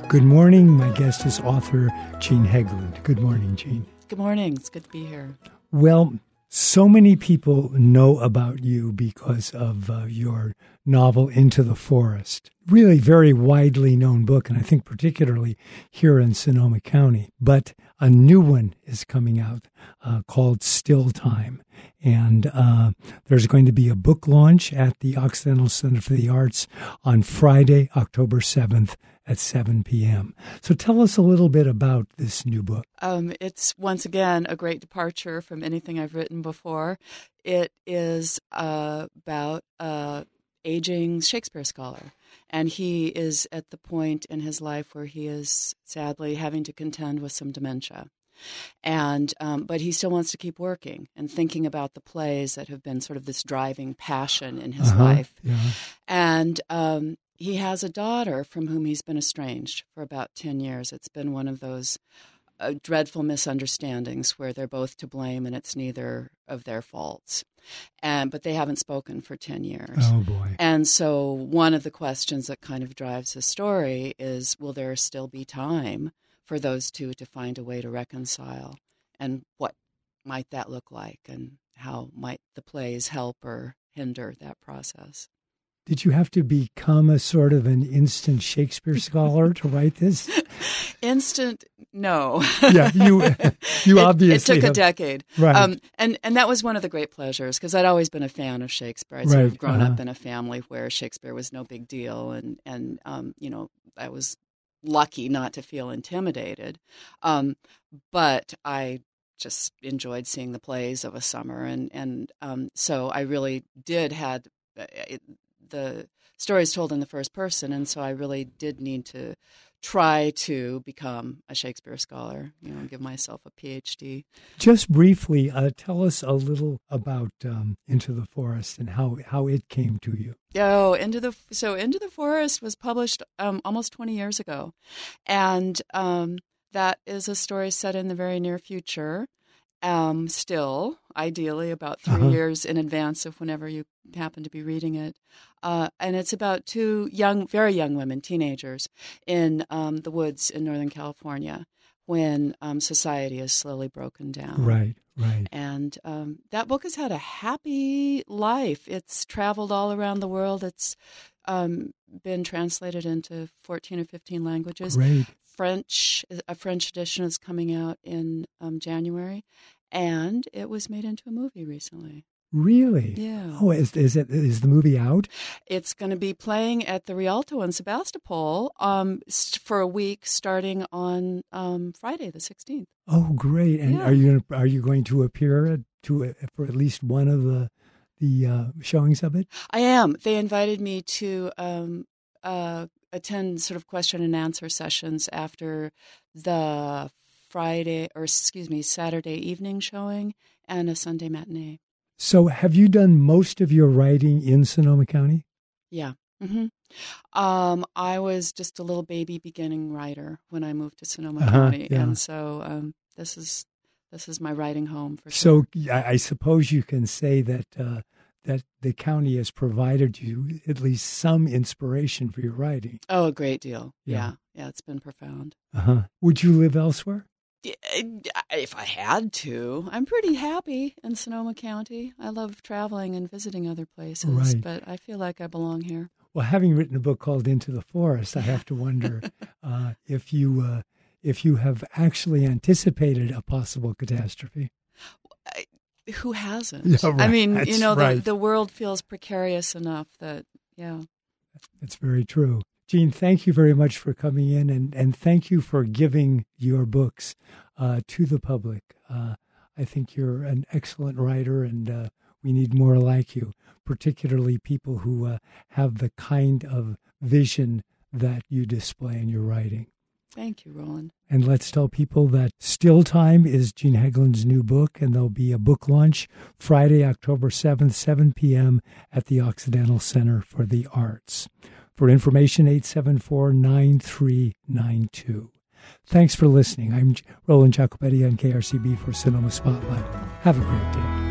Good morning. My guest is author Jean Haegeland. Good morning, Jean. Good morning. It's good to be here. Well, so many people know about you because of your novel, Into the Forest. Really very widely known book, and I think particularly here in Sonoma County. But a new one is coming out called Still Time. And there's going to be a book launch at the Occidental Center for the Arts on Friday, October 7th at 7 p.m. So tell us a little bit about this new book. It's, once again, a great departure from anything I've written before. It is about an aging Shakespeare scholar. And he is at the point in his life where he is sadly having to contend with some dementia. And but he still wants to keep working and thinking about the plays that have been sort of this driving passion in his life. Yeah. And he has a daughter from whom he's been estranged for about 10 years. It's been one of those dreadful misunderstandings where they're both to blame and it's neither of their faults. But they haven't spoken for 10 years. Oh, boy. And so one of the questions that kind of drives the story is, will there still be time for those two to find a way to reconcile? And what might that look like? And how might the plays help or hinder that process? Did you have to become a sort of an instant Shakespeare scholar to write this? Instant, no. Yeah, you obviously It took a decade. Right. And that was one of the great pleasures, because I'd always been a fan of Shakespeare. I'd sort of grown up in a family where Shakespeare was no big deal, and I was lucky not to feel intimidated. But I just enjoyed seeing the plays of a summer, and so I really did had the stories told in the first person, and so I really did need to try to become a Shakespeare scholar, give myself a PhD. Just briefly, tell us a little about Into the Forest and how it came to you. Oh, Into the Forest was published almost 20 years ago, and that is a story set in the very near future. Still, ideally, about 3 years in advance of whenever you happen to be reading it. And it's about two very young women, teenagers, in the woods in Northern California when society is slowly broken down. Right. And that book has had a happy life. It's traveled all around the world. It's been translated into 14 or 15 languages. Great. A French edition is coming out in January, and it was made into a movie recently. Really? Yeah. Oh, is the movie out? It's going to be playing at the Rialto in Sebastopol for a week, starting on Friday the 16th. Oh, great! And are you going to appear for at least one of the showings of it? I am. They invited me to attend sort of question and answer sessions after the Saturday evening showing and a Sunday matinee. So have you done most of your writing in Sonoma County? Yeah. Mm-hmm. I was just a little baby beginning writer when I moved to Sonoma County. Yeah. And so this is my writing home for sure. So I suppose you can say that the county has provided you at least some inspiration for your writing. Oh, a great deal. Yeah, it's been profound. Would you live elsewhere? If I had to. I'm pretty happy in Sonoma County. I love traveling and visiting other places, but I feel like I belong here. Well, having written a book called Into the Forest, I have to wonder if you have actually anticipated a possible catastrophe. Who hasn't? Yeah, right. I mean, That's the world feels precarious enough that, That's very true. Jean, thank you very much for coming in, and thank you for giving your books to the public. I think you're an excellent writer, and we need more like you, particularly people who have the kind of vision that you display in your writing. Thank you, Roland. And let's tell people that Still Time is Jean Haegeland's new book, and there'll be a book launch Friday, October 7th, 7 p.m. at the Occidental Center for the Arts. For information, 874-9392. Thanks for listening. I'm Roland Jacobetti on KRCB for Sonoma Spotlight. Have a great day.